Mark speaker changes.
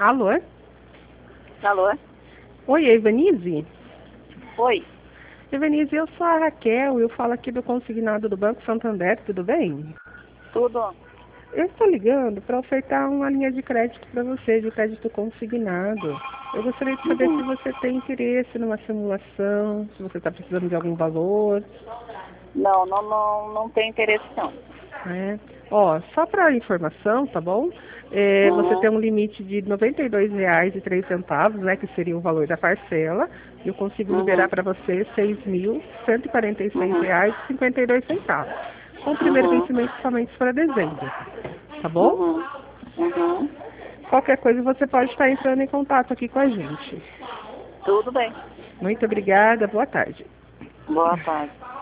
Speaker 1: Alô?
Speaker 2: Alô?
Speaker 1: Oi, Evanise?
Speaker 2: Oi.
Speaker 1: Evanise, eu sou a Raquel, eu falo aqui do consignado do Banco Santander, tudo bem?
Speaker 2: Tudo?
Speaker 1: Eu estou ligando para ofertar uma linha de crédito para você, de crédito consignado. Eu gostaria de saber se você tem interesse numa simulação, se você está precisando de algum valor.
Speaker 2: Não tem interesse não.
Speaker 1: Né? Ó, só para informação, tá bom? Você tem um limite de R$ 92,03, né, que seria o valor da parcela, e eu consigo liberar para você R$ 6.146,52, com o primeiro vencimento somente para dezembro, tá bom? Qualquer coisa você pode estar entrando em contato aqui com a gente.
Speaker 2: Tudo bem.
Speaker 1: Muito obrigada, boa tarde.
Speaker 2: Boa tarde.